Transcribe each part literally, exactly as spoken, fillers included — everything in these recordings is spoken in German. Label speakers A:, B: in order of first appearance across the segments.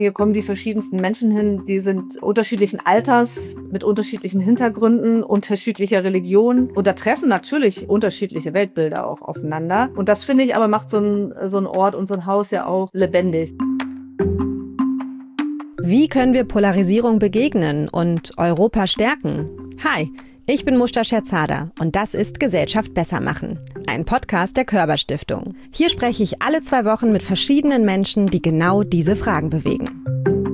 A: Hier kommen die verschiedensten Menschen hin, die sind unterschiedlichen Alters, mit unterschiedlichen Hintergründen, unterschiedlicher Religion. Und da treffen natürlich unterschiedliche Weltbilder auch aufeinander. Und das, finde ich, aber macht so ein, so ein Ort und so ein Haus ja auch lebendig.
B: Wie können wir Polarisierung begegnen und Europa stärken? Hi, ich bin Mushta Scherzada und das ist Gesellschaft besser machen, ein Podcast der Körber Stiftung. Hier spreche ich alle zwei Wochen mit verschiedenen Menschen, die genau diese Fragen bewegen.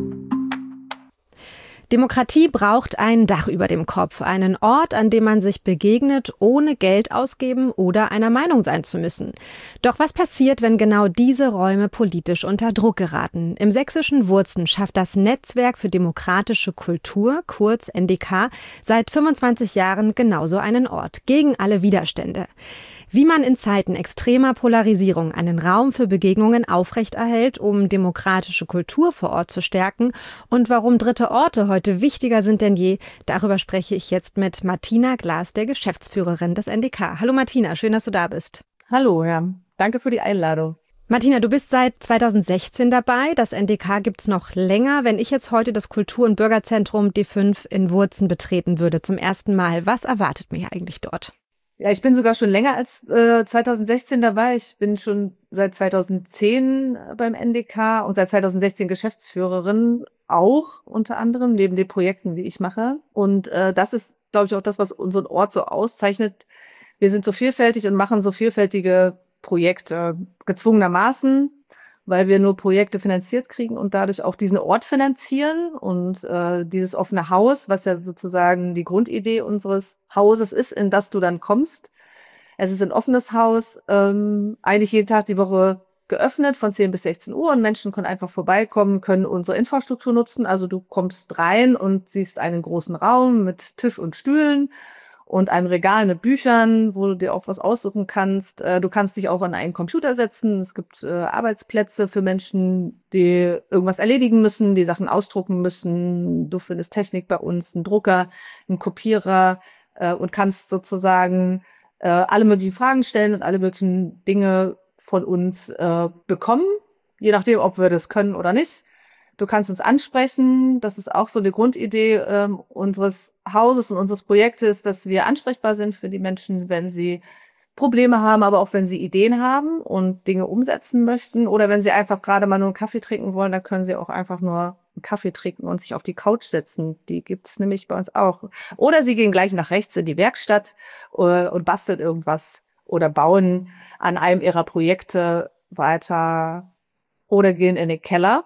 B: Demokratie braucht ein Dach über dem Kopf, einen Ort, an dem man sich begegnet, ohne Geld ausgeben oder einer Meinung sein zu müssen. Doch was passiert, wenn genau diese Räume politisch unter Druck geraten? Im sächsischen Wurzen schafft das Netzwerk für demokratische Kultur, kurz N D K, seit fünfundzwanzig Jahren genauso einen Ort, gegen alle Widerstände. Wie man in Zeiten extremer Polarisierung einen Raum für Begegnungen aufrechterhält, um demokratische Kultur vor Ort zu stärken und warum dritte Orte heute wichtiger sind denn je, darüber spreche ich jetzt mit Martina Glas, der Geschäftsführerin des N D K. Hallo Martina, schön, dass du da bist.
A: Hallo, ja. Danke für die Einladung.
B: Martina, du bist seit zweitausendsechzehn dabei. Das N D K gibt's noch länger. Wenn ich jetzt heute das Kultur- und Bürgerzentrum D fünf in Wurzen betreten würde, zum ersten Mal, was erwartet mich eigentlich dort?
A: Ja, ich bin sogar schon länger als äh, zweitausendsechzehn dabei. Ich bin schon seit zweitausendzehn beim N D K und seit zweitausendsechzehn Geschäftsführerin auch unter anderem, neben den Projekten, die ich mache. Und äh, das ist, glaube ich, auch das, was unseren Ort so auszeichnet. Wir sind so vielfältig und machen so vielfältige Projekte, gezwungenermaßen, weil wir nur Projekte finanziert kriegen und dadurch auch diesen Ort finanzieren und äh, dieses offene Haus, was ja sozusagen die Grundidee unseres Hauses ist, in das du dann kommst. Es ist ein offenes Haus, ähm, eigentlich jeden Tag die Woche geöffnet von zehn bis sechzehn Uhr und Menschen können einfach vorbeikommen, können unsere Infrastruktur nutzen. Also du kommst rein und siehst einen großen Raum mit Tisch und Stühlen und einem Regal mit Büchern, wo du dir auch was aussuchen kannst. Du kannst dich auch an einen Computer setzen. Es gibt äh, Arbeitsplätze für Menschen, die irgendwas erledigen müssen, die Sachen ausdrucken müssen. Du findest Technik bei uns, einen Drucker, einen Kopierer äh, und kannst sozusagen äh, alle möglichen Fragen stellen und alle möglichen Dinge von uns äh, bekommen, je nachdem, ob wir das können oder nicht. Du kannst uns ansprechen. Das ist auch so eine Grundidee ähm, unseres Hauses und unseres Projektes, dass wir ansprechbar sind für die Menschen, wenn sie Probleme haben, aber auch wenn sie Ideen haben und Dinge umsetzen möchten. Oder wenn sie einfach gerade mal nur einen Kaffee trinken wollen, dann können sie auch einfach nur einen Kaffee trinken und sich auf die Couch setzen. Die gibt's nämlich bei uns auch. Oder sie gehen gleich nach rechts in die Werkstatt äh, und basteln irgendwas oder bauen an einem ihrer Projekte weiter oder gehen in den Keller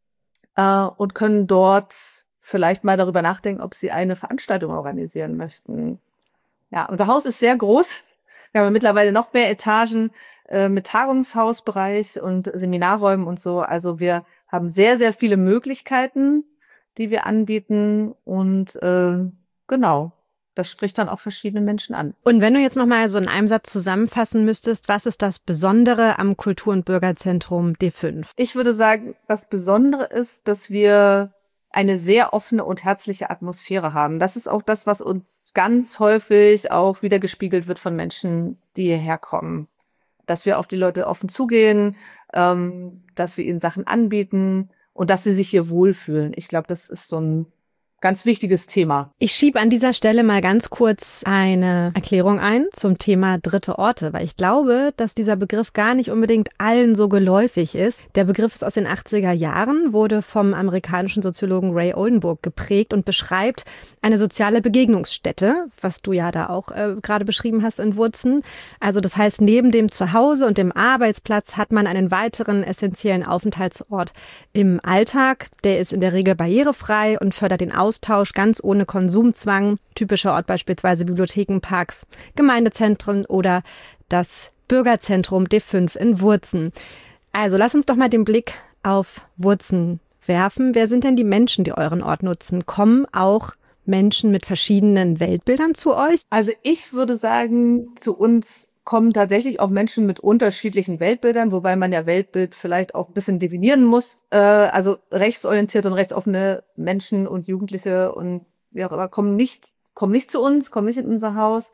A: äh, und können dort vielleicht mal darüber nachdenken, ob sie eine Veranstaltung organisieren möchten. Ja, unser Haus ist sehr groß. Wir haben mittlerweile noch mehr Etagen äh, mit Tagungshausbereich und Seminarräumen und so. Also wir haben sehr, sehr viele Möglichkeiten, die wir anbieten und äh, genau. Das spricht dann auch verschiedene Menschen an.
B: Und wenn du jetzt nochmal so in einem Satz zusammenfassen müsstest, was ist das Besondere am Kultur- und Bürgerzentrum D fünf?
A: Ich würde sagen, das Besondere ist, dass wir eine sehr offene und herzliche Atmosphäre haben. Das ist auch das, was uns ganz häufig auch wiedergespiegelt wird von Menschen, die hierher kommen. Dass wir auf die Leute offen zugehen, ähm, dass wir ihnen Sachen anbieten und dass sie sich hier wohlfühlen. Ich glaube, das ist so ein ganz wichtiges Thema.
B: Ich schiebe an dieser Stelle mal ganz kurz eine Erklärung ein zum Thema dritte Orte, weil ich glaube, dass dieser Begriff gar nicht unbedingt allen so geläufig ist. Der Begriff ist aus den achtziger Jahren, wurde vom amerikanischen Soziologen Ray Oldenburg geprägt und beschreibt eine soziale Begegnungsstätte, was du ja da auch äh, gerade beschrieben hast in Wurzen. Also das heißt, neben dem Zuhause und dem Arbeitsplatz hat man einen weiteren essentiellen Aufenthaltsort im Alltag. Der ist in der Regel barrierefrei und fördert den Austausch Austausch ganz ohne Konsumzwang. Typischer Ort beispielsweise Bibliotheken, Parks, Gemeindezentren oder das Bürgerzentrum D fünf in Wurzen. Also lass uns doch mal den Blick auf Wurzen werfen. Wer sind denn die Menschen, die euren Ort nutzen? Kommen auch Menschen mit verschiedenen Weltbildern zu euch?
A: Also ich würde sagen, zu uns kommen tatsächlich auch Menschen mit unterschiedlichen Weltbildern, wobei man ja Weltbild vielleicht auch ein bisschen definieren muss. Äh, also rechtsorientierte und rechtsoffene Menschen und Jugendliche und wie auch immer kommen nicht, kommen nicht zu uns, kommen nicht in unser Haus.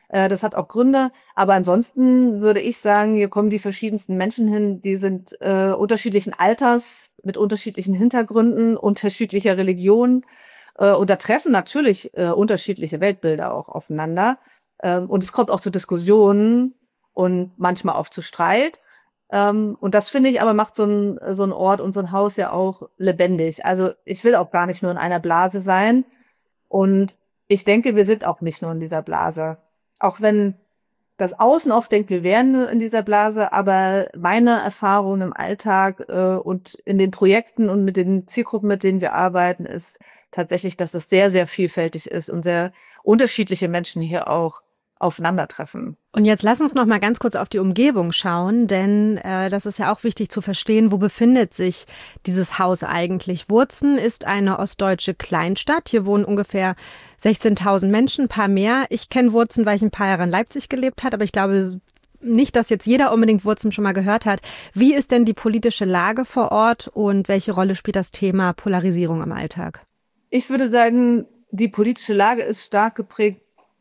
A: Äh, das hat auch Gründe. Aber ansonsten würde ich sagen, hier kommen die verschiedensten Menschen hin, die sind äh, unterschiedlichen Alters, mit unterschiedlichen Hintergründen, unterschiedlicher Religion. Äh, und da treffen natürlich äh, unterschiedliche Weltbilder auch aufeinander. Ähm, und es kommt auch zu Diskussionen und manchmal auch zu Streit. Ähm, und das finde ich aber macht so ein, so ein Ort und so ein Haus ja auch lebendig. Also ich will auch gar nicht nur in einer Blase sein. Und ich denke, wir sind auch nicht nur in dieser Blase. Auch wenn das Außen oft denkt, wir wären nur in dieser Blase, aber meine Erfahrung im Alltag äh, und in den Projekten und mit den Zielgruppen, mit denen wir arbeiten, ist tatsächlich, dass es sehr, sehr vielfältig ist und sehr unterschiedliche Menschen hier auch aufeinandertreffen.
B: Und jetzt lass uns noch mal ganz kurz auf die Umgebung schauen, denn äh, das ist ja auch wichtig zu verstehen, wo befindet sich dieses Haus eigentlich. Wurzen ist eine ostdeutsche Kleinstadt. Hier wohnen ungefähr sechzehntausend Menschen, ein paar mehr. Ich kenne Wurzen, weil ich ein paar Jahre in Leipzig gelebt habe, aber ich glaube nicht, dass jetzt jeder unbedingt Wurzen schon mal gehört hat. Wie ist denn die politische Lage vor Ort und welche Rolle spielt das Thema Polarisierung im Alltag?
A: Ich würde sagen, die politische Lage ist stark geprägt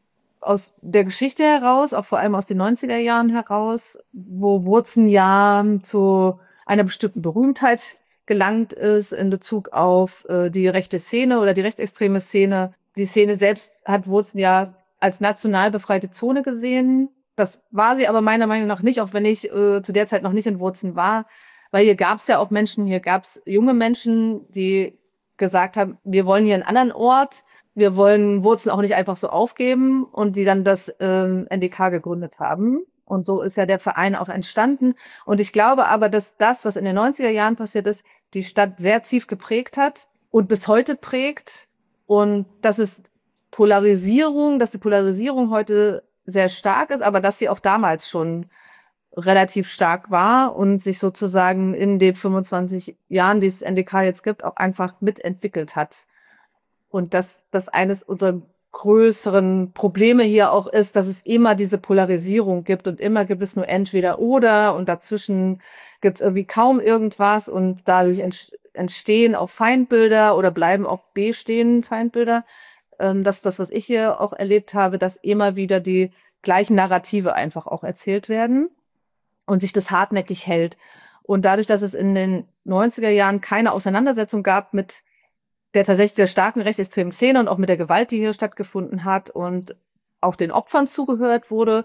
A: aus der Geschichte heraus, auch vor allem aus den neunziger Jahren heraus, wo Wurzen ja zu einer bestimmten Berühmtheit gelangt ist in Bezug auf äh, die rechte Szene oder die rechtsextreme Szene. Die Szene selbst hat Wurzen ja als national befreite Zone gesehen. Das war sie aber meiner Meinung nach nicht, auch wenn ich äh, zu der Zeit noch nicht in Wurzen war, weil hier gab es ja auch Menschen, hier gab es junge Menschen, die gesagt haben, wir wollen hier einen anderen Ort, wir wollen Wurzen auch nicht einfach so aufgeben und die dann das ähm, N D K gegründet haben. Und so ist ja der Verein auch entstanden. Und ich glaube aber, dass das, was in den neunziger Jahren passiert ist, die Stadt sehr tief geprägt hat und bis heute prägt. Und dass es Polarisierung, dass die Polarisierung heute sehr stark ist, aber dass sie auch damals schon relativ stark war und sich sozusagen in den fünfundzwanzig Jahren, die es N D K jetzt gibt, auch einfach mitentwickelt hat. Und dass das eines unserer größeren Probleme hier auch ist, dass es immer diese Polarisierung gibt und immer gibt es nur entweder oder und dazwischen gibt es irgendwie kaum irgendwas und dadurch entstehen auch Feindbilder oder bleiben auch bestehen Feindbilder. Das ist das, was ich hier auch erlebt habe, dass immer wieder die gleichen Narrative einfach auch erzählt werden und sich das hartnäckig hält. Und dadurch, dass es in den neunziger Jahren keine Auseinandersetzung gab mit der tatsächlich sehr starken rechtsextremen Szene und auch mit der Gewalt, die hier stattgefunden hat und auch den Opfern zugehört wurde,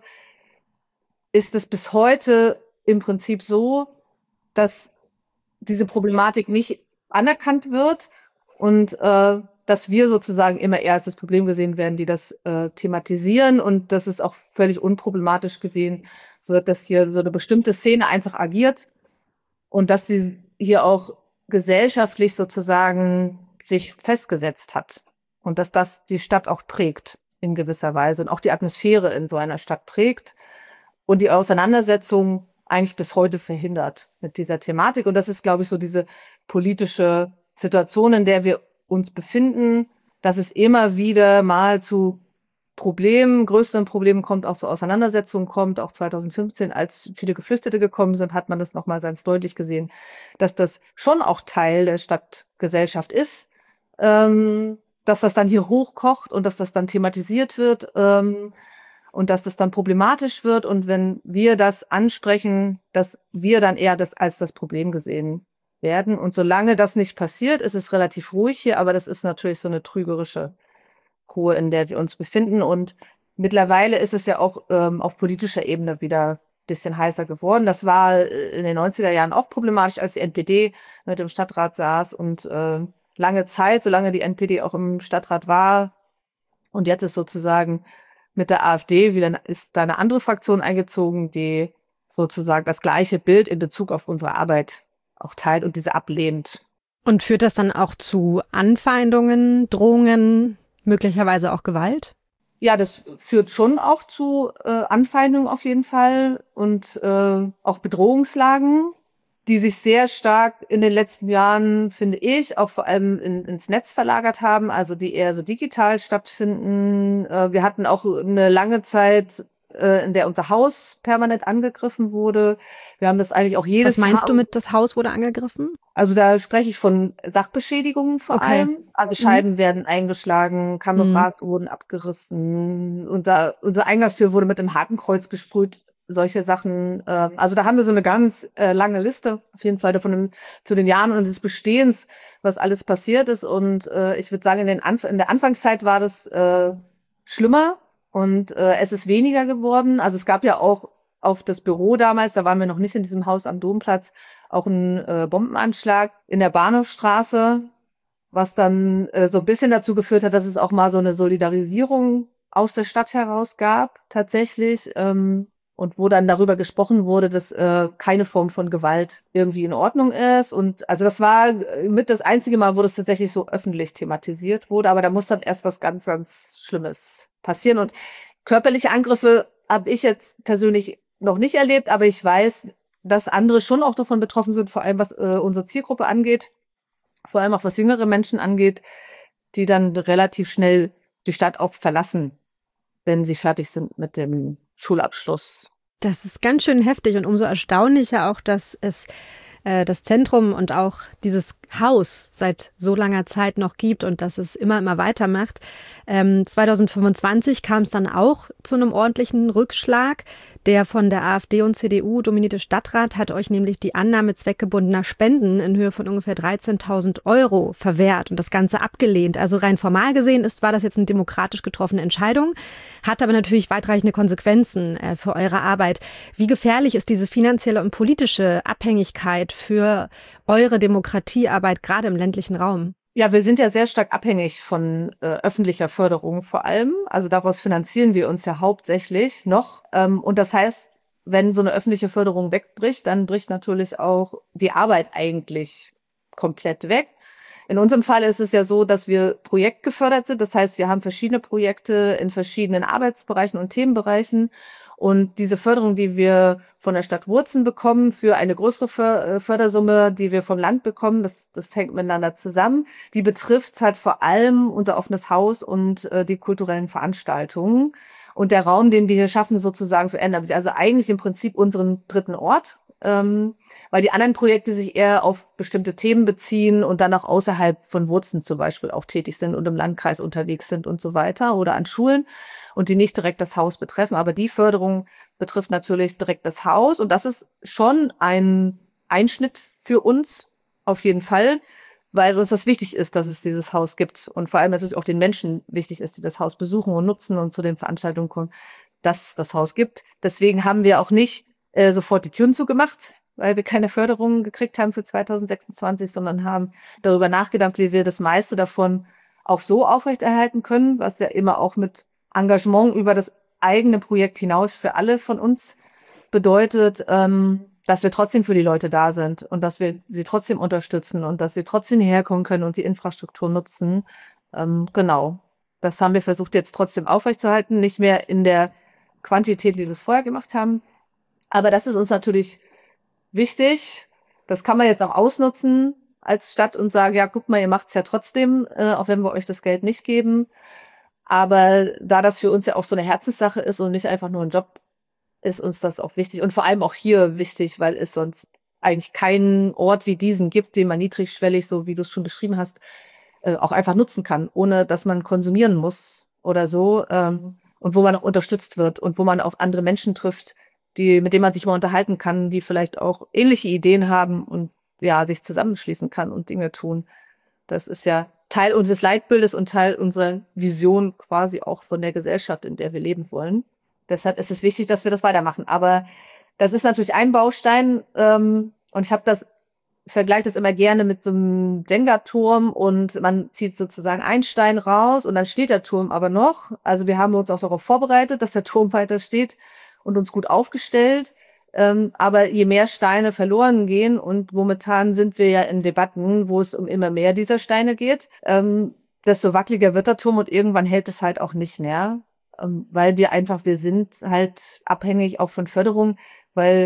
A: ist es bis heute im Prinzip so, dass diese Problematik nicht anerkannt wird und äh, dass wir sozusagen immer eher als das Problem gesehen werden, die das äh, thematisieren und dass es auch völlig unproblematisch gesehen wird, dass hier so eine bestimmte Szene einfach agiert und dass sie hier auch gesellschaftlich sozusagen sich festgesetzt hat und dass das die Stadt auch prägt in gewisser Weise und auch die Atmosphäre in so einer Stadt prägt und die Auseinandersetzung eigentlich bis heute verhindert mit dieser Thematik. Und das ist, glaube ich, so diese politische Situation, in der wir uns befinden, dass es immer wieder mal zu Problemen, größeren Problemen kommt, auch zu Auseinandersetzungen kommt. Auch zweitausendfünfzehn, als viele Geflüchtete gekommen sind, hat man das nochmal ganz deutlich gesehen, dass das schon auch Teil der Stadtgesellschaft ist, ähm, dass das dann hier hochkocht und dass das dann thematisiert wird ähm, und dass das dann problematisch wird. Und wenn wir das ansprechen, dass wir dann eher das als das Problem gesehen werden. Und solange das nicht passiert, ist es relativ ruhig hier, aber das ist natürlich so eine trügerische Kur, in der wir uns befinden. Und mittlerweile ist es ja auch ähm, auf politischer Ebene wieder ein bisschen heißer geworden. Das war in den neunziger Jahren auch problematisch, als die N P D mit dem Stadtrat saß und äh, lange Zeit, solange die N P D auch im Stadtrat war. Und jetzt ist sozusagen mit der AfD wieder ist da eine andere Fraktion eingezogen, die sozusagen das gleiche Bild in Bezug auf unsere Arbeit auch teilt und diese ablehnt.
B: Und führt das dann auch zu Anfeindungen, Drohungen, möglicherweise auch Gewalt?
A: Ja, das führt schon auch zu äh, Anfeindungen auf jeden Fall und äh, auch Bedrohungslagen, die sich sehr stark in den letzten Jahren, finde ich, auch vor allem in, ins Netz verlagert haben, also die eher so digital stattfinden. Äh, wir hatten auch eine lange Zeit äh, in der unser Haus permanent angegriffen wurde. Wir haben das eigentlich auch jedes
B: Was meinst
A: Jahr.
B: du mit, das Haus wurde angegriffen?
A: Also da spreche ich von Sachbeschädigungen vor
B: Okay.
A: allem. Also Scheiben mhm. werden eingeschlagen, Kameras mhm. wurden abgerissen, unser, unsere Eingangstür wurde mit einem Hakenkreuz gesprüht, solche Sachen. Äh, also da haben wir so eine ganz äh, lange Liste, auf jeden Fall davon im, zu den Jahren und des Bestehens, was alles passiert ist. Und äh, ich würde sagen, in, den Anf- in der Anfangszeit war das äh, schlimmer und äh, es ist weniger geworden. Also es gab ja auch auf das Büro damals, da waren wir noch nicht in diesem Haus am Domplatz, auch ein äh, Bombenanschlag in der Bahnhofstraße, was dann äh, so ein bisschen dazu geführt hat, dass es auch mal so eine Solidarisierung aus der Stadt heraus gab, tatsächlich. Ähm, und wo dann darüber gesprochen wurde, dass äh, keine Form von Gewalt irgendwie in Ordnung ist. Und also das war mit das einzige Mal, wo das tatsächlich so öffentlich thematisiert wurde. Aber da muss dann erst was ganz, ganz Schlimmes passieren. Und körperliche Angriffe habe ich jetzt persönlich noch nicht erlebt, aber ich weiß, dass andere schon auch davon betroffen sind, vor allem was äh, unsere Zielgruppe angeht, vor allem auch was jüngere Menschen angeht, die dann relativ schnell die Stadt auch verlassen, wenn sie fertig sind mit dem Schulabschluss.
B: Das ist ganz schön heftig und umso erstaunlicher auch, dass es äh, das Zentrum und auch dieses Haus seit so langer Zeit noch gibt und dass es immer, immer weitermacht. Ähm, zwanzig fünfundzwanzig kam es dann auch zu einem ordentlichen Rückschlag. Der von der AfD und C D U dominierte Stadtrat hat euch nämlich die Annahme zweckgebundener Spenden in Höhe von ungefähr dreizehntausend Euro verwehrt und das Ganze abgelehnt. Also rein formal gesehen ist, war das jetzt eine demokratisch getroffene Entscheidung, hat aber natürlich weitreichende Konsequenzen äh, für eure Arbeit. Wie gefährlich ist diese finanzielle und politische Abhängigkeit für eure Demokratiearbeit, gerade im ländlichen Raum?
A: Ja, wir sind ja sehr stark abhängig von äh, öffentlicher Förderung vor allem. Also daraus finanzieren wir uns ja hauptsächlich noch. Ähm, und das heißt, wenn so eine öffentliche Förderung wegbricht, dann bricht natürlich auch die Arbeit eigentlich komplett weg. In unserem Fall ist es ja so, dass wir projektgefördert sind. Das heißt, wir haben verschiedene Projekte in verschiedenen Arbeitsbereichen und Themenbereichen. Und diese Förderung, die wir von der Stadt Wurzen bekommen, für eine größere Fördersumme, die wir vom Land bekommen, das, das hängt miteinander zusammen, die betrifft halt vor allem unser offenes Haus und äh, die kulturellen Veranstaltungen. Und der Raum, den wir hier schaffen, sozusagen verändern sich. Also eigentlich im Prinzip unseren dritten Ort, ähm, weil die anderen Projekte sich eher auf bestimmte Themen beziehen und dann auch außerhalb von Wurzen zum Beispiel auch tätig sind und im Landkreis unterwegs sind und so weiter oder an Schulen und die nicht direkt das Haus betreffen. Aber die Förderung betrifft natürlich direkt das Haus und das ist schon ein Einschnitt für uns auf jeden Fall, weil uns das wichtig ist, dass es dieses Haus gibt und vor allem natürlich auch den Menschen wichtig ist, die das Haus besuchen und nutzen und zu den Veranstaltungen kommen, dass es das Haus gibt. Deswegen haben wir auch nicht äh, sofort die Türen zugemacht, weil wir keine Förderung gekriegt haben für zwanzig sechsundzwanzig, sondern haben darüber nachgedacht, wie wir das meiste davon auch so aufrechterhalten können, was ja immer auch mit Engagement über das eigene Projekt hinaus für alle von uns bedeutet, ähm, dass wir trotzdem für die Leute da sind und dass wir sie trotzdem unterstützen und dass sie trotzdem hierher kommen können und die Infrastruktur nutzen. Ähm, genau. Das haben wir versucht jetzt trotzdem aufrechtzuerhalten, nicht mehr in der Quantität, wie wir es vorher gemacht haben. Aber das ist uns natürlich wichtig. Das kann man jetzt auch ausnutzen als Stadt und sagen, ja, guck mal, ihr macht's ja trotzdem, äh, auch wenn wir euch das Geld nicht geben. Aber da das für uns ja auch so eine Herzenssache ist und nicht einfach nur ein Job, ist uns das auch wichtig. Und vor allem auch hier wichtig, weil es sonst eigentlich keinen Ort wie diesen gibt, den man niedrigschwellig, so wie du es schon beschrieben hast, äh, auch einfach nutzen kann, ohne dass man konsumieren muss oder so. Ähm, und wo man auch unterstützt wird und wo man auf andere Menschen trifft, die, mit denen man sich mal unterhalten kann, die vielleicht auch ähnliche Ideen haben und ja, sich zusammenschließen kann und Dinge tun. Das ist ja Teil unseres Leitbildes und Teil unserer Vision quasi auch von der Gesellschaft, in der wir leben wollen. Deshalb ist es wichtig, dass wir das weitermachen. Aber das ist natürlich ein Baustein ähm, und ich habe das, vergleiche das immer gerne mit so einem Jenga-Turm und man zieht sozusagen einen Stein raus und dann steht der Turm aber noch. Also wir haben uns auch darauf vorbereitet, dass der Turm weiter steht und uns gut aufgestellt. Ähm, aber je mehr Steine verloren gehen und momentan sind wir ja in Debatten, wo es um immer mehr dieser Steine geht, ähm, desto wackeliger wird der Turm und irgendwann hält es halt auch nicht mehr, ähm, weil wir einfach, wir sind halt abhängig auch von Förderung, weil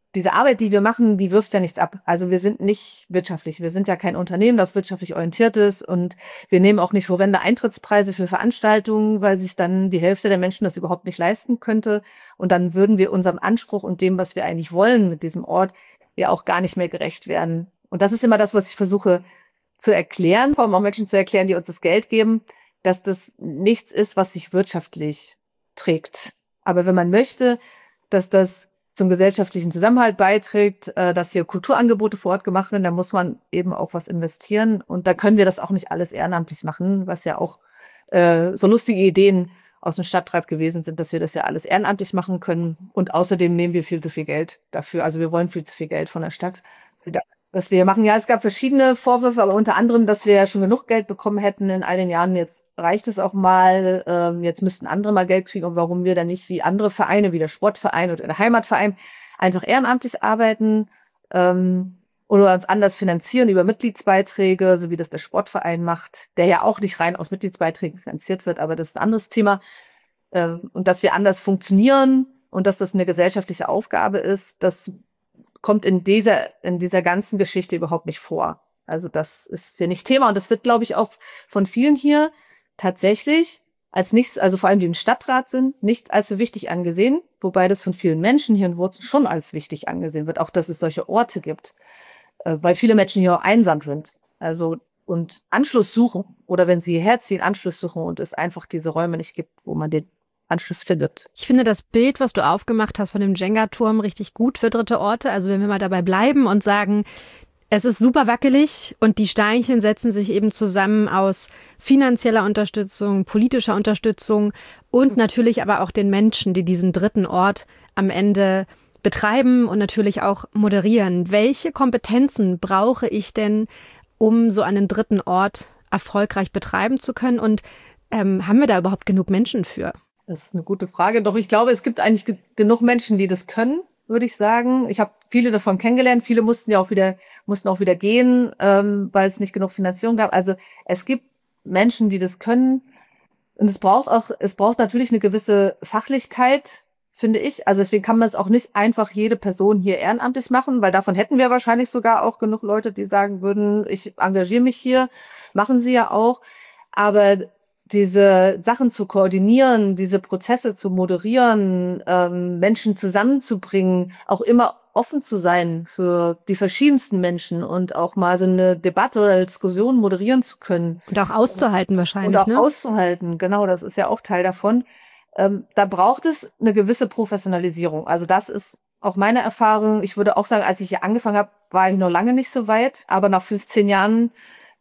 A: diese Arbeit, die wir machen, die wirft ja nichts ab. Also wir sind nicht wirtschaftlich. Wir sind ja kein Unternehmen, das wirtschaftlich orientiert ist und wir nehmen auch nicht horrende Eintrittspreise für Veranstaltungen, weil sich dann die Hälfte der Menschen das überhaupt nicht leisten könnte. Und dann würden wir unserem Anspruch und dem, was wir eigentlich wollen mit diesem Ort, ja auch gar nicht mehr gerecht werden. Und das ist immer das, was ich versuche zu erklären, vor allem auch Menschen zu erklären, die uns das Geld geben, dass das nichts ist, was sich wirtschaftlich trägt. Aber wenn man möchte, dass das zum gesellschaftlichen Zusammenhalt beiträgt, äh, dass hier Kulturangebote vor Ort gemacht werden, da muss man eben auch was investieren. Und da können wir das auch nicht alles ehrenamtlich machen, was ja auch äh, so lustige Ideen aus dem Stadttreib gewesen sind, dass wir das ja alles ehrenamtlich machen können. Und außerdem nehmen wir viel zu viel Geld dafür. Also wir wollen viel zu viel Geld von der Stadt für das, was wir machen. Ja, es gab verschiedene Vorwürfe, aber unter anderem, dass wir ja schon genug Geld bekommen hätten in all den Jahren. Jetzt reicht es auch mal. Ähm, jetzt müssten andere mal Geld kriegen. Und warum wir dann nicht wie andere Vereine, wie der Sportverein oder der Heimatverein, einfach ehrenamtlich arbeiten ähm, oder uns anders finanzieren über Mitgliedsbeiträge, so wie das der Sportverein macht, der ja auch nicht rein aus Mitgliedsbeiträgen finanziert wird, aber das ist ein anderes Thema. Ähm, und dass wir anders funktionieren und dass das eine gesellschaftliche Aufgabe ist, das kommt in dieser, in dieser ganzen Geschichte überhaupt nicht vor. Also das ist hier nicht Thema und das wird, glaube ich, auch von vielen hier tatsächlich als nichts, also vor allem die im Stadtrat sind, nicht als so wichtig angesehen, wobei das von vielen Menschen hier in Wurzen schon als wichtig angesehen wird, auch dass es solche Orte gibt, äh, weil viele Menschen hier auch einsam sind. Also und Anschluss suchen oder wenn sie hierher ziehen, Anschluss suchen und es einfach diese Räume nicht gibt, wo man den Anschluss findet.
B: Ich finde das Bild, was du aufgemacht hast von dem Jenga-Turm, richtig gut für dritte Orte. Also wenn wir mal dabei bleiben und sagen, es ist super wackelig und die Steinchen setzen sich eben zusammen aus finanzieller Unterstützung, politischer Unterstützung und natürlich aber auch den Menschen, die diesen dritten Ort am Ende betreiben und natürlich auch moderieren. Welche Kompetenzen brauche ich denn, um so einen dritten Ort erfolgreich betreiben zu können? Und ähm, haben wir da überhaupt genug Menschen für?
A: Das ist eine gute Frage. Doch ich glaube, es gibt eigentlich ge- genug Menschen, die das können, würde ich sagen. Ich habe viele davon kennengelernt. Viele mussten ja auch wieder, mussten auch wieder gehen, ähm, weil es nicht genug Finanzierung gab. Also es gibt Menschen, die das können. Und es braucht auch, es braucht natürlich eine gewisse Fachlichkeit, finde ich. Also deswegen kann man es auch nicht einfach jede Person hier ehrenamtlich machen, weil davon hätten wir wahrscheinlich sogar auch genug Leute, die sagen würden, ich engagiere mich hier. Machen sie ja auch. Aber diese Sachen zu koordinieren, diese Prozesse zu moderieren, ähm, Menschen zusammenzubringen, auch immer offen zu sein für die verschiedensten Menschen und auch mal so eine Debatte oder eine Diskussion moderieren zu können.
B: Und auch auszuhalten wahrscheinlich,
A: Und auch
B: ne?
A: auszuhalten, genau, das ist ja auch Teil davon. Ähm, da braucht es eine gewisse Professionalisierung. Also das ist auch meine Erfahrung. Ich würde auch sagen, als ich hier angefangen habe, war ich noch lange nicht so weit, aber nach fünfzehn Jahren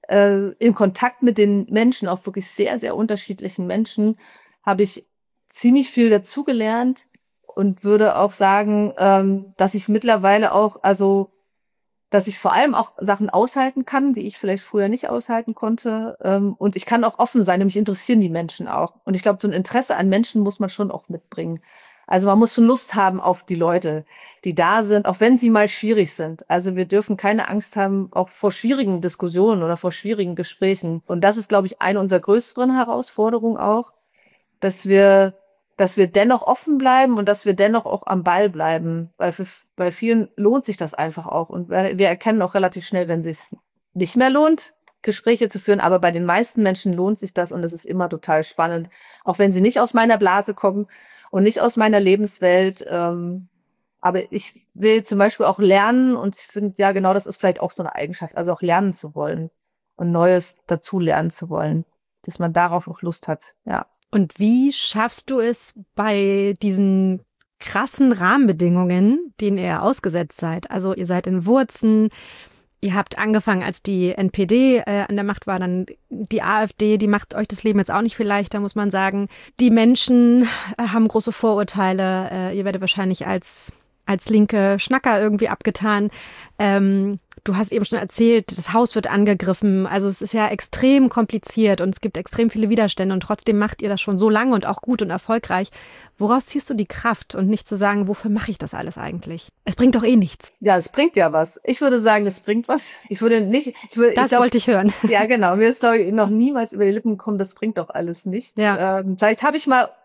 A: in Kontakt mit den Menschen, auch wirklich sehr, sehr unterschiedlichen Menschen, habe ich ziemlich viel dazugelernt und würde auch sagen, ähm, dass ich mittlerweile auch, also, dass ich vor allem auch Sachen aushalten kann, die ich vielleicht früher nicht aushalten konnte. Ähm, und ich kann auch offen sein, nämlich interessieren die Menschen auch. Und ich glaube, so ein Interesse an Menschen muss man schon auch mitbringen. Also man muss schon Lust haben auf die Leute, die da sind, auch wenn sie mal schwierig sind. Also wir dürfen keine Angst haben, auch vor schwierigen Diskussionen oder vor schwierigen Gesprächen. Und das ist, glaube ich, eine unserer größeren Herausforderungen auch, dass wir, dass wir dennoch offen bleiben und dass wir dennoch auch am Ball bleiben. Weil für, bei vielen lohnt sich das einfach auch. Und wir erkennen auch relativ schnell, wenn es sich nicht mehr lohnt, Gespräche zu führen. Aber bei den meisten Menschen lohnt sich das und es ist immer total spannend. Auch wenn sie nicht aus meiner Blase kommen und nicht aus meiner Lebenswelt. Ähm, aber ich will zum Beispiel auch lernen und ich finde, ja, genau das ist vielleicht auch so eine Eigenschaft, also auch lernen zu wollen und Neues dazu lernen zu wollen, dass man darauf auch Lust hat, ja.
B: Und wie schaffst du es bei diesen krassen Rahmenbedingungen, denen ihr ausgesetzt seid? Also ihr seid in Wurzen, ihr habt angefangen, als die N P D äh, an der Macht war, dann die AfD, die macht euch das Leben jetzt auch nicht viel leichter, muss man sagen. Die Menschen äh, haben große Vorurteile. Äh, ihr werdet wahrscheinlich als als linke Schnacker irgendwie abgetan. Ähm, du hast eben schon erzählt, das Haus wird angegriffen. Also es ist ja extrem kompliziert und es gibt extrem viele Widerstände und trotzdem macht ihr das schon so lange und auch gut und erfolgreich. Woraus ziehst du die Kraft und nicht zu sagen, wofür mache ich das alles eigentlich? Es bringt doch eh nichts.
A: Ja, es bringt ja was. Ich würde sagen, es bringt was. Ich würde nicht, ich würde,
B: das
A: ich glaub,
B: wollte ich hören.
A: Ja, genau. Mir ist, glaube ich, noch niemals über die Lippen gekommen, das bringt doch alles nichts.
B: Ja.
A: Ähm, vielleicht habe ich mal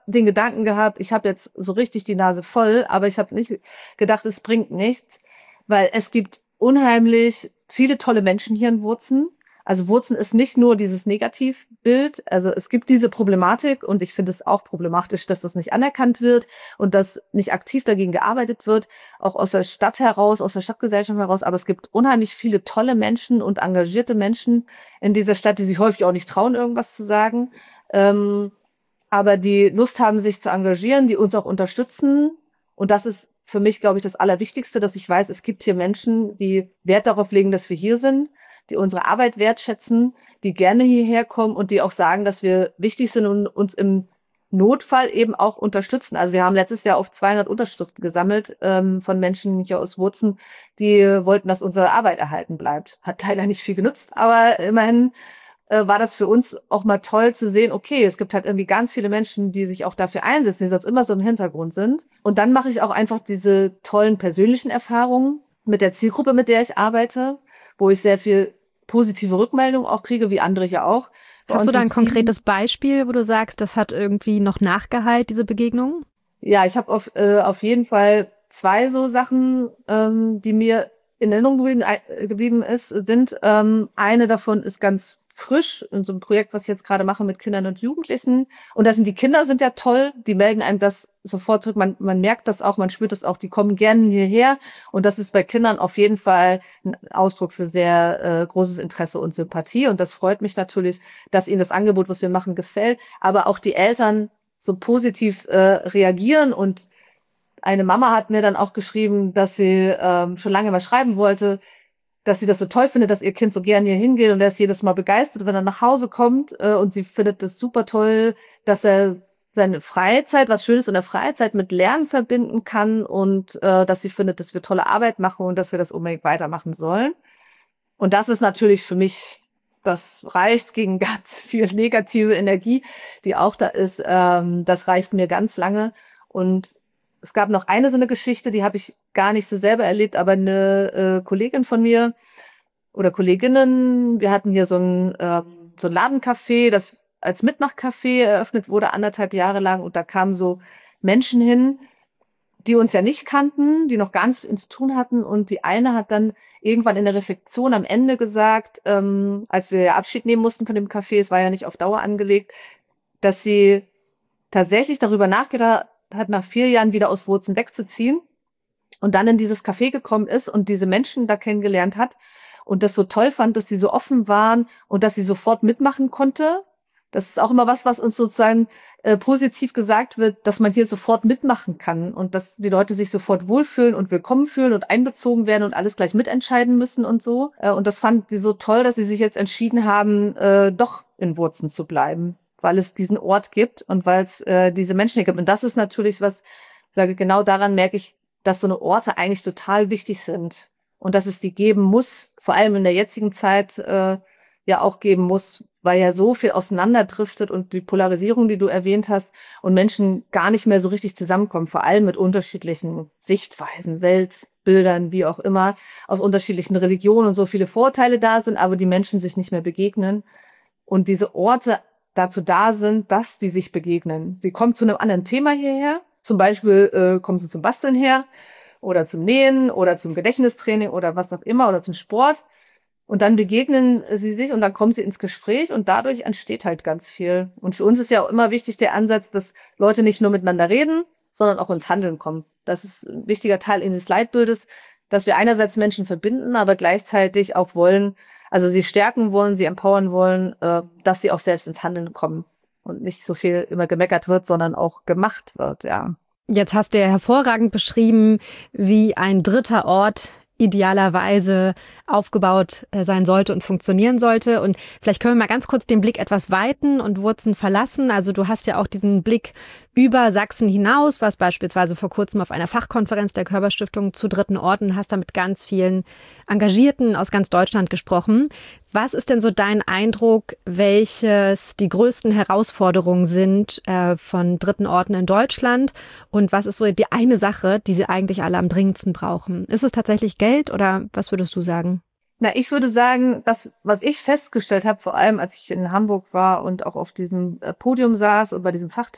A: den Gedanken gehabt, ich habe jetzt so richtig die Nase voll, aber ich habe nicht gedacht, es bringt nichts, weil es gibt unheimlich viele tolle Menschen hier in Wurzen. Also Wurzen ist nicht nur dieses Negativbild, also es gibt diese Problematik und ich finde es auch problematisch, dass das nicht anerkannt wird und dass nicht aktiv dagegen gearbeitet wird, auch aus der Stadt heraus, aus der Stadtgesellschaft heraus. Aber es gibt unheimlich viele tolle Menschen und engagierte Menschen in dieser Stadt, die sich häufig auch nicht trauen, irgendwas zu sagen, ähm, aber die Lust haben, sich zu engagieren, die uns auch unterstützen. Und das ist für mich, glaube ich, das Allerwichtigste, dass ich weiß, es gibt hier Menschen, die Wert darauf legen, dass wir hier sind, die unsere Arbeit wertschätzen, die gerne hierher kommen und die auch sagen, dass wir wichtig sind und uns im Notfall eben auch unterstützen. Also wir haben letztes Jahr auf zweihundert Unterschriften gesammelt ähm, von Menschen hier aus Wurzen, die wollten, dass unsere Arbeit erhalten bleibt. Hat leider nicht viel genutzt, aber immerhin äh, war das für uns auch mal toll zu sehen, okay, es gibt halt irgendwie ganz viele Menschen, die sich auch dafür einsetzen, die sonst immer so im Hintergrund sind. Und dann mache ich auch einfach diese tollen persönlichen Erfahrungen mit der Zielgruppe, mit der ich arbeite, wo ich sehr viel positive Rückmeldungen auch kriege, wie andere ja auch.
B: Hast du da ein konkretes Beispiel, wo du sagst, das hat irgendwie noch Nachgehalt, diese Begegnung?
A: Ja, ich habe auf, äh, auf jeden Fall zwei so Sachen, ähm, die mir in Erinnerung geblieben, äh, geblieben ist, sind. Ähm, eine davon ist ganz frisch in so einem Projekt, was ich jetzt gerade mache mit Kindern und Jugendlichen. Und da sind die Kinder sind ja toll, die melden einem das sofort zurück. Man, man merkt das auch, man spürt das auch, die kommen gerne hierher. Und das ist bei Kindern auf jeden Fall ein Ausdruck für sehr äh, großes Interesse und Sympathie. Und das freut mich natürlich, dass ihnen das Angebot, was wir machen, gefällt. Aber auch die Eltern so positiv äh, reagieren. Und eine Mama hat mir dann auch geschrieben, dass sie ähm, schon lange mal schreiben wollte, dass sie das so toll findet, dass ihr Kind so gern hier hingeht und er ist jedes Mal begeistert, wenn er nach Hause kommt äh, und sie findet das super toll, dass er seine Freizeit, was Schönes in der Freizeit mit Lernen verbinden kann und äh, dass sie findet, dass wir tolle Arbeit machen und dass wir das unbedingt weitermachen sollen. Und das ist natürlich für mich, das reicht gegen ganz viel negative Energie, die auch da ist. Ähm, das reicht mir ganz lange. Und es gab noch eine so eine Geschichte, die habe ich gar nicht so selber erlebt, aber eine äh, Kollegin von mir oder Kolleginnen, wir hatten hier so ein, ähm, so ein Ladencafé, das als Mitmachcafé eröffnet wurde, anderthalb Jahre lang. Und da kamen so Menschen hin, die uns ja nicht kannten, die noch gar nichts mit uns zu tun hatten. Und die eine hat dann irgendwann in der Reflexion am Ende gesagt, ähm, als wir Abschied nehmen mussten von dem Café, es war ja nicht auf Dauer angelegt, dass sie tatsächlich darüber nachgedacht hat, nach vier Jahren wieder aus Wurzen wegzuziehen und dann in dieses Café gekommen ist und diese Menschen da kennengelernt hat und das so toll fand, dass sie so offen waren und dass sie sofort mitmachen konnte. Das ist auch immer was, was uns sozusagen äh, positiv gesagt wird, dass man hier sofort mitmachen kann und dass die Leute sich sofort wohlfühlen und willkommen fühlen und einbezogen werden und alles gleich mitentscheiden müssen und so. Äh, und das fand sie so toll, dass sie sich jetzt entschieden haben, äh, doch in Wurzen zu bleiben, weil es diesen Ort gibt und weil es äh, diese Menschen hier gibt. Und das ist natürlich was, ich sage, genau daran merke ich, dass so eine Orte eigentlich total wichtig sind und dass es die geben muss, vor allem in der jetzigen Zeit äh, ja auch geben muss, weil ja so viel auseinanderdriftet und die Polarisierung, die du erwähnt hast, und Menschen gar nicht mehr so richtig zusammenkommen, vor allem mit unterschiedlichen Sichtweisen, Weltbildern, wie auch immer, aus unterschiedlichen Religionen und so viele Vorurteile da sind, aber die Menschen sich nicht mehr begegnen und diese Orte dazu da sind, dass die sich begegnen. Sie kommen zu einem anderen Thema hierher, zum Beispiel äh, kommen sie zum Basteln her oder zum Nähen oder zum Gedächtnistraining oder was auch immer oder zum Sport. Und dann begegnen sie sich und dann kommen sie ins Gespräch und dadurch entsteht halt ganz viel. Und für uns ist ja auch immer wichtig der Ansatz, dass Leute nicht nur miteinander reden, sondern auch ins Handeln kommen. Das ist ein wichtiger Teil dieses Leitbildes, dass wir einerseits Menschen verbinden, aber gleichzeitig auch wollen, also sie stärken wollen, sie empowern wollen, äh, dass sie auch selbst ins Handeln kommen und nicht so viel immer gemeckert wird, sondern auch gemacht wird, ja.
B: Jetzt hast du ja hervorragend beschrieben, wie ein dritter Ort idealerweise aufgebaut sein sollte und funktionieren sollte. Und vielleicht können wir mal ganz kurz den Blick etwas weiten und Wurzen verlassen. Also du hast ja auch diesen Blick über Sachsen hinaus, was beispielsweise vor kurzem auf einer Fachkonferenz der Körperstiftung zu dritten Orten, hast da mit ganz vielen Engagierten aus ganz Deutschland gesprochen. Was ist denn so dein Eindruck, welches die größten Herausforderungen sind äh, von dritten Orten in Deutschland? Und was ist so die eine Sache, die sie eigentlich alle am dringendsten brauchen? Ist es tatsächlich Geld oder was würdest du sagen?
A: Na, ich würde sagen, das, was ich festgestellt habe, vor allem als ich in Hamburg war und auch auf diesem Podium saß und bei diesem Fachtag,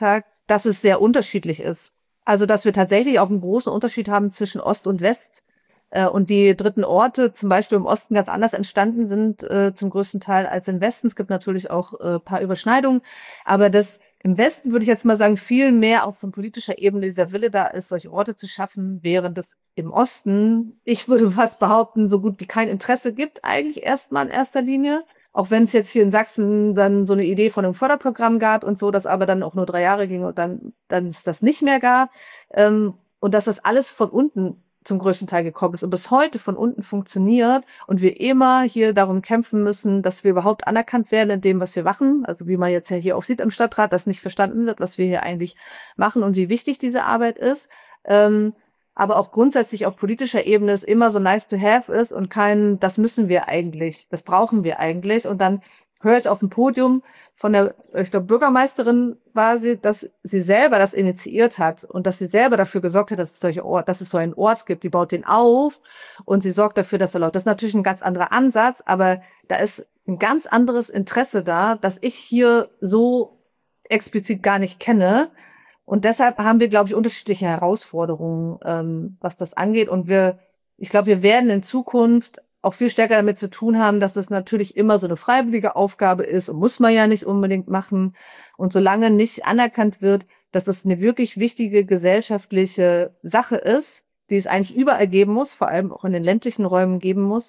A: dass es sehr unterschiedlich ist. Also, dass wir tatsächlich auch einen großen Unterschied haben zwischen Ost und West. Äh, und die dritten Orte zum Beispiel im Osten ganz anders entstanden sind, äh, zum größten Teil als im Westen. Es gibt natürlich auch äh, paar Überschneidungen. Aber das im Westen, würde ich jetzt mal sagen, viel mehr auch von politischer Ebene dieser Wille da ist, solche Orte zu schaffen, während es im Osten, ich würde fast behaupten, so gut wie kein Interesse gibt, eigentlich erstmal in erster Linie. Auch wenn es jetzt hier in Sachsen dann so eine Idee von einem Förderprogramm gab und so, das aber dann auch nur drei Jahre ging und dann, dann es das nicht mehr gab. Ähm, und dass das alles von unten zum größten Teil gekommen ist und bis heute von unten funktioniert und wir immer hier darum kämpfen müssen, dass wir überhaupt anerkannt werden in dem, was wir machen. Also wie man jetzt ja hier auch sieht im Stadtrat, dass nicht verstanden wird, was wir hier eigentlich machen und wie wichtig diese Arbeit ist. Ähm, aber auch grundsätzlich auf politischer Ebene es immer so nice to have ist und kein, das müssen wir eigentlich, das brauchen wir eigentlich. Und dann höre ich auf dem Podium von der, ich glaube, Bürgermeisterin war sie, dass sie selber das initiiert hat und dass sie selber dafür gesorgt hat, dass es solche Ort, dass es so einen Ort gibt. Die baut den auf und sie sorgt dafür, dass er läuft. Das ist natürlich ein ganz anderer Ansatz, aber da ist ein ganz anderes Interesse da, das ich hier so explizit gar nicht kenne. Und deshalb haben wir, glaube ich, unterschiedliche Herausforderungen, ähm, was das angeht. Und wir, ich glaube, wir werden in Zukunft auch viel stärker damit zu tun haben, dass es natürlich immer so eine freiwillige Aufgabe ist und muss man ja nicht unbedingt machen. Und solange nicht anerkannt wird, dass das eine wirklich wichtige gesellschaftliche Sache ist, die es eigentlich überall geben muss, vor allem auch in den ländlichen Räumen geben muss,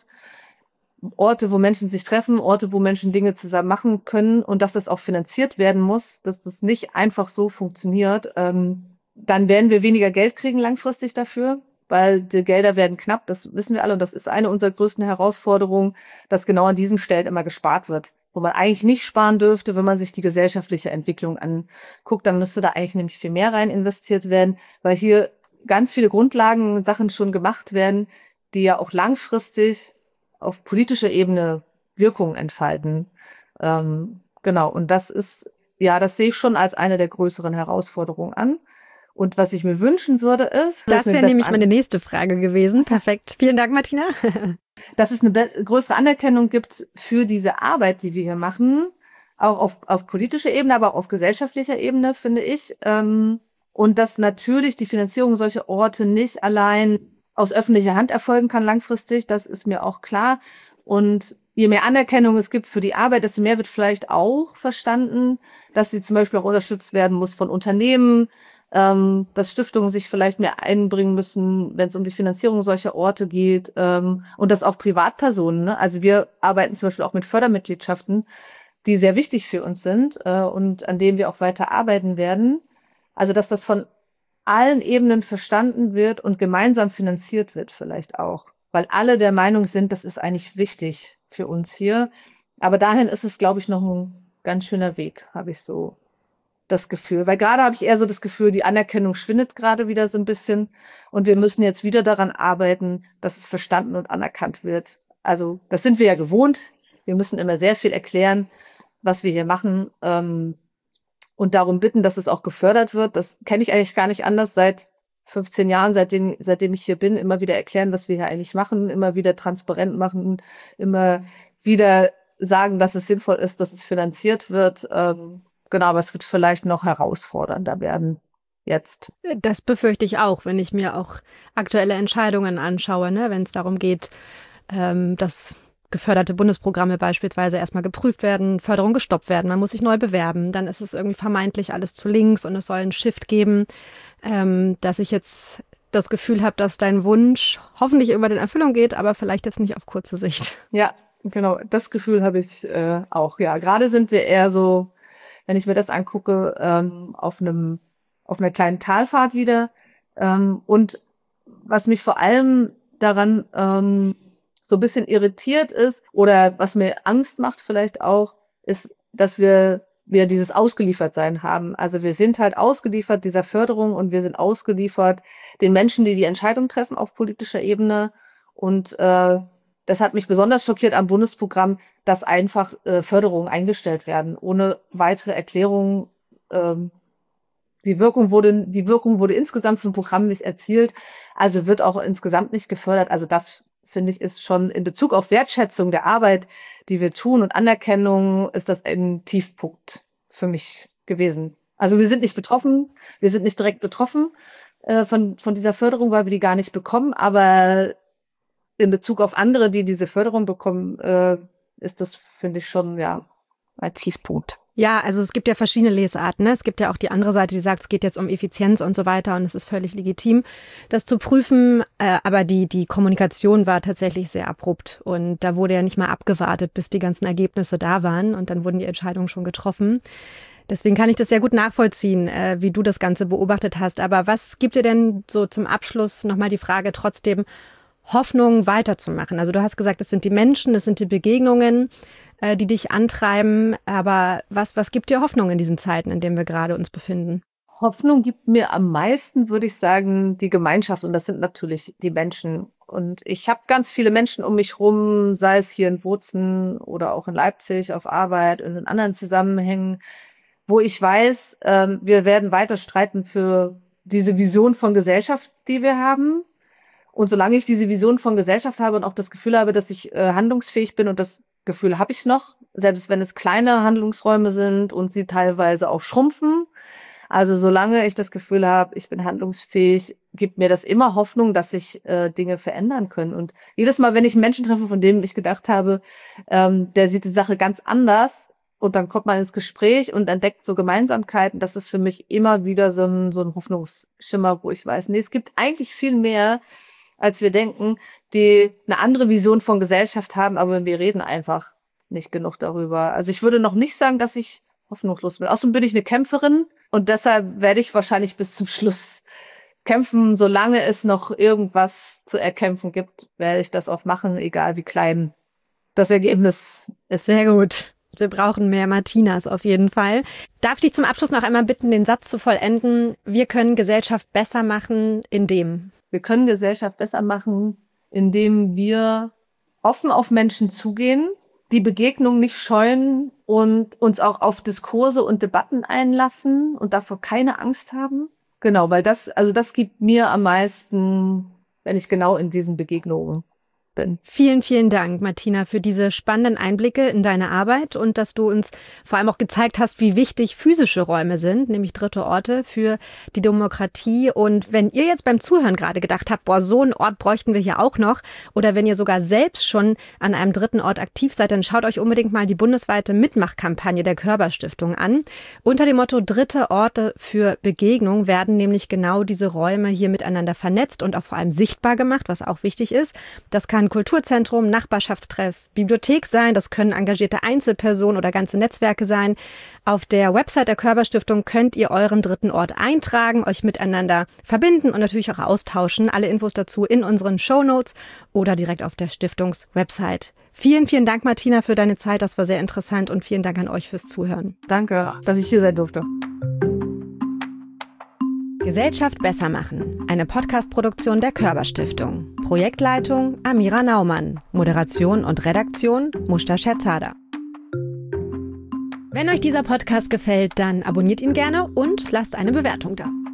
A: Orte, wo Menschen sich treffen, Orte, wo Menschen Dinge zusammen machen können und dass das auch finanziert werden muss, dass das nicht einfach so funktioniert, ähm, dann werden wir weniger Geld kriegen langfristig dafür, weil die Gelder werden knapp, das wissen wir alle und das ist eine unserer größten Herausforderungen, dass genau an diesen Stellen immer gespart wird, wo man eigentlich nicht sparen dürfte, wenn man sich die gesellschaftliche Entwicklung anguckt, dann müsste da eigentlich nämlich viel mehr rein investiert werden, weil hier ganz viele Grundlagen, Sachen schon gemacht werden, die ja auch langfristig auf politischer Ebene Wirkung entfalten. Ähm, genau, und das ist, ja, das sehe ich schon als eine der größeren Herausforderungen an. Und was ich mir wünschen würde, ist...
B: Das wäre nämlich meine nächste Frage gewesen. Perfekt. Vielen Dank, Martina.
A: Dass es eine größere Anerkennung gibt für diese Arbeit, die wir hier machen, auch auf, auf politischer Ebene, aber auch auf gesellschaftlicher Ebene, finde ich. Ähm, und dass natürlich die Finanzierung solcher Orte nicht allein aus öffentlicher Hand erfolgen kann langfristig, das ist mir auch klar. Und je mehr Anerkennung es gibt für die Arbeit, desto mehr wird vielleicht auch verstanden, dass sie zum Beispiel auch unterstützt werden muss von Unternehmen, ähm, dass Stiftungen sich vielleicht mehr einbringen müssen, wenn es um die Finanzierung solcher Orte geht, ähm, und das auch Privatpersonen. Ne? Also wir arbeiten zum Beispiel auch mit Fördermitgliedschaften, die sehr wichtig für uns sind äh, und an denen wir auch weiter arbeiten werden. Also dass das von allen Ebenen verstanden wird und gemeinsam finanziert wird vielleicht auch. Weil alle der Meinung sind, das ist eigentlich wichtig für uns hier. Aber dahin ist es, glaube ich, noch ein ganz schöner Weg, habe ich so das Gefühl. Weil gerade habe ich eher so das Gefühl, die Anerkennung schwindet gerade wieder so ein bisschen. Und wir müssen jetzt wieder daran arbeiten, dass es verstanden und anerkannt wird. Also das sind wir ja gewohnt. Wir müssen immer sehr viel erklären, was wir hier machen. Ähm, Und darum bitten, dass es auch gefördert wird. Das kenne ich eigentlich gar nicht anders seit fünfzehn Jahren, seitdem, seitdem ich hier bin. Immer wieder erklären, was wir hier eigentlich machen, immer wieder transparent machen, immer wieder sagen, dass es sinnvoll ist, dass es finanziert wird. Ähm, genau, aber es wird vielleicht noch herausfordernder werden jetzt.
B: Das befürchte ich auch, wenn ich mir auch aktuelle Entscheidungen anschaue, ne? Wenn es darum geht, ähm, dass geförderte Bundesprogramme beispielsweise erstmal geprüft werden, Förderung gestoppt werden, man muss sich neu bewerben, dann ist es irgendwie vermeintlich alles zu links und es soll einen Shift geben, ähm, dass ich jetzt das Gefühl habe, dass dein Wunsch hoffentlich irgendwann in Erfüllung geht, aber vielleicht jetzt nicht auf kurze Sicht.
A: Ja, genau, das Gefühl habe ich äh, auch, ja. Gerade sind wir eher so, wenn ich mir das angucke, ähm, auf einem, auf einer kleinen Talfahrt wieder. Ähm, und was mich vor allem daran ähm, so ein bisschen irritiert ist oder was mir Angst macht vielleicht auch, ist, dass wir wir dieses Ausgeliefertsein haben. Also wir sind halt ausgeliefert dieser Förderung und wir sind ausgeliefert den Menschen, die die Entscheidung treffen auf politischer Ebene. Und äh, das hat mich besonders schockiert am Bundesprogramm, dass einfach äh, Förderungen eingestellt werden, ohne weitere Erklärungen. Ähm, die Wirkung wurde, die Wirkung wurde insgesamt vom Programm nicht erzielt, also wird auch insgesamt nicht gefördert. Also das finde ich, ist schon in Bezug auf Wertschätzung der Arbeit, die wir tun und Anerkennung, ist das ein Tiefpunkt für mich gewesen. Also wir sind nicht betroffen, wir sind nicht direkt betroffen äh, von, von dieser Förderung, weil wir die gar nicht bekommen. Aber in Bezug auf andere, die diese Förderung bekommen, äh, ist das, finde ich, schon ja ein Tiefpunkt.
B: Ja, also es gibt ja verschiedene Lesarten. Ne? Es gibt ja auch die andere Seite, die sagt, es geht jetzt um Effizienz und so weiter und es ist völlig legitim, das zu prüfen. Äh, aber die, die Kommunikation war tatsächlich sehr abrupt und da wurde ja nicht mal abgewartet, bis die ganzen Ergebnisse da waren und dann wurden die Entscheidungen schon getroffen. Deswegen kann ich das sehr gut nachvollziehen, äh, wie du das Ganze beobachtet hast. Aber was gibt dir denn so zum Abschluss nochmal die Frage trotzdem, Hoffnung weiterzumachen? Also du hast gesagt, es sind die Menschen, es sind die Begegnungen, äh, die dich antreiben. Aber was, was gibt dir Hoffnung in diesen Zeiten, in denen wir gerade uns befinden?
A: Hoffnung gibt mir am meisten, würde ich sagen, die Gemeinschaft. Und das sind natürlich die Menschen. Und ich habe ganz viele Menschen um mich rum, sei es hier in Bozen oder auch in Leipzig auf Arbeit und in anderen Zusammenhängen, wo ich weiß, ähm, wir werden weiter streiten für diese Vision von Gesellschaft, die wir haben. Und solange ich diese Vision von Gesellschaft habe und auch das Gefühl habe, dass ich äh, handlungsfähig bin, und das Gefühl habe ich noch, selbst wenn es kleine Handlungsräume sind und sie teilweise auch schrumpfen. Also solange ich das Gefühl habe, ich bin handlungsfähig, gibt mir das immer Hoffnung, dass sich äh, Dinge verändern können. Und jedes Mal, wenn ich einen Menschen treffe, von dem ich gedacht habe, ähm, der sieht die Sache ganz anders, und dann kommt man ins Gespräch und entdeckt so Gemeinsamkeiten, das ist für mich immer wieder so ein, so ein Hoffnungsschimmer, wo ich weiß, nee, es gibt eigentlich viel mehr, als wir denken, die eine andere Vision von Gesellschaft haben, aber wir reden einfach nicht genug darüber. Also ich würde noch nicht sagen, dass ich hoffnungslos bin. Außerdem bin ich eine Kämpferin und deshalb werde ich wahrscheinlich bis zum Schluss kämpfen. Solange es noch irgendwas zu erkämpfen gibt, werde ich das auch machen, egal wie klein das Ergebnis ist.
B: Sehr gut. Wir brauchen mehr Martinas auf jeden Fall. Darf ich dich zum Abschluss noch einmal bitten, den Satz zu vollenden? Wir können Gesellschaft besser machen, indem...
A: Wir können Gesellschaft besser machen, indem wir offen auf Menschen zugehen, die Begegnung nicht scheuen und uns auch auf Diskurse und Debatten einlassen und davor keine Angst haben. Genau, weil das, also das gibt mir am meisten, wenn ich genau in diesen Begegnungen bin.
B: Vielen, vielen Dank, Martina, für diese spannenden Einblicke in deine Arbeit und dass du uns vor allem auch gezeigt hast, wie wichtig physische Räume sind, nämlich dritte Orte für die Demokratie. Und wenn ihr jetzt beim Zuhören gerade gedacht habt, boah, so einen Ort bräuchten wir hier auch noch, oder wenn ihr sogar selbst schon an einem dritten Ort aktiv seid, dann schaut euch unbedingt mal die bundesweite Mitmachkampagne der Körber-Stiftung an. Unter dem Motto Dritte Orte für Begegnung werden nämlich genau diese Räume hier miteinander vernetzt und auch vor allem sichtbar gemacht, was auch wichtig ist. Das kann Kulturzentrum, Nachbarschaftstreff, Bibliothek sein. Das können engagierte Einzelpersonen oder ganze Netzwerke sein. Auf der Website der Körber-Stiftung könnt ihr euren dritten Ort eintragen, euch miteinander verbinden und natürlich auch austauschen. Alle Infos dazu in unseren Shownotes oder direkt auf der Stiftungs-Website. Vielen, vielen Dank, Martina, für deine Zeit. Das war sehr interessant und vielen Dank an euch fürs Zuhören.
A: Danke, dass ich hier sein durfte.
B: Gesellschaft besser machen. Eine Podcast-Produktion der Körber-Stiftung. Projektleitung Amira Naumann. Moderation und Redaktion Mushta Scherzada. Wenn euch dieser Podcast gefällt, dann abonniert ihn gerne und lasst eine Bewertung da.